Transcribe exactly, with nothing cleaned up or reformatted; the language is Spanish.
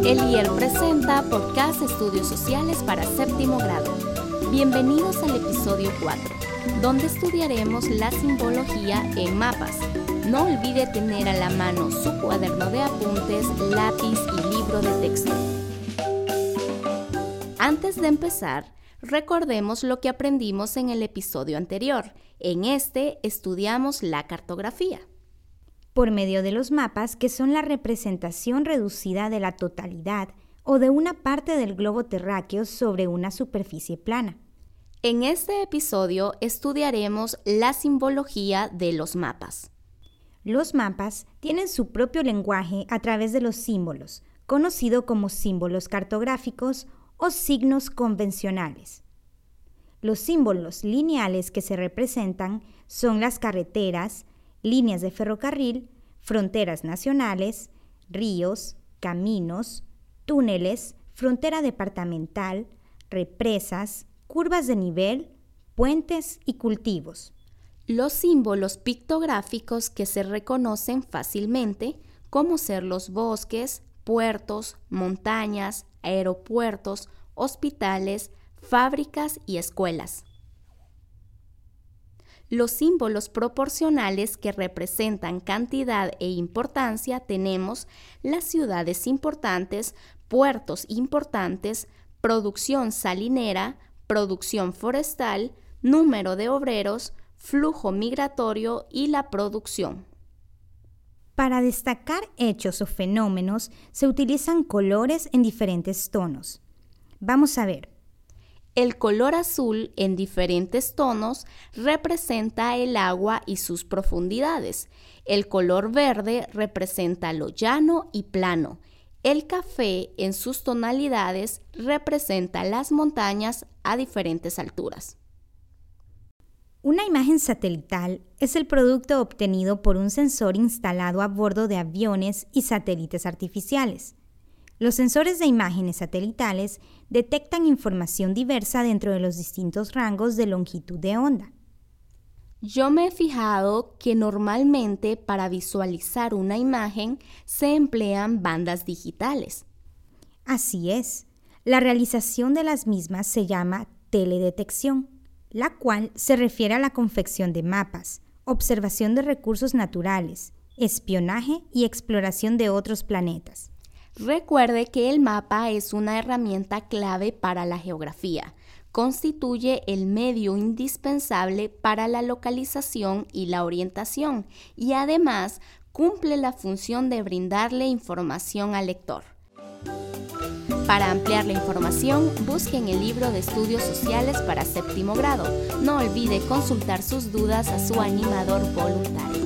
Eliel presenta Podcast Estudios Sociales para séptimo grado. Bienvenidos al episodio cuatro, donde estudiaremos la simbología en mapas. No olvide tener a la mano su cuaderno de apuntes, lápiz y libro de texto. Antes de empezar, recordemos lo que aprendimos en el episodio anterior. En este estudiamos la cartografía. Por medio de los mapas, que son la representación reducida de la totalidad o de una parte del globo terráqueo sobre una superficie plana. En este episodio estudiaremos la simbología de los mapas. Los mapas tienen su propio lenguaje a través de los símbolos, conocido como símbolos cartográficos o signos convencionales. Los símbolos lineales que se representan son las carreteras, líneas de ferrocarril, fronteras nacionales, ríos, caminos, túneles, frontera departamental, represas, curvas de nivel, puentes y cultivos. Los símbolos pictográficos que se reconocen fácilmente, como ser los bosques, puertos, montañas, aeropuertos, hospitales, fábricas y escuelas. Los símbolos proporcionales que representan cantidad e importancia tenemos las ciudades importantes, puertos importantes, producción salinera, producción forestal, número de obreros, flujo migratorio y la producción. Para destacar hechos o fenómenos se utilizan colores en diferentes tonos. Vamos a ver. El color azul en diferentes tonos representa el agua y sus profundidades. El color verde representa lo llano y plano. El café en sus tonalidades representa las montañas a diferentes alturas. Una imagen satelital es el producto obtenido por un sensor instalado a bordo de aviones y satélites artificiales. Los sensores de imágenes satelitales detectan información diversa dentro de los distintos rangos de longitud de onda. Yo me he fijado que normalmente para visualizar una imagen se emplean bandas digitales. Así es. La realización de las mismas se llama teledetección, la cual se refiere a la confección de mapas, observación de recursos naturales, espionaje y exploración de otros planetas. Recuerde que el mapa es una herramienta clave para la geografía. Constituye el medio indispensable para la localización y la orientación y además cumple la función de brindarle información al lector. Para ampliar la información, busquen el libro de Estudios Sociales para séptimo grado. No olvide consultar sus dudas a su animador voluntario.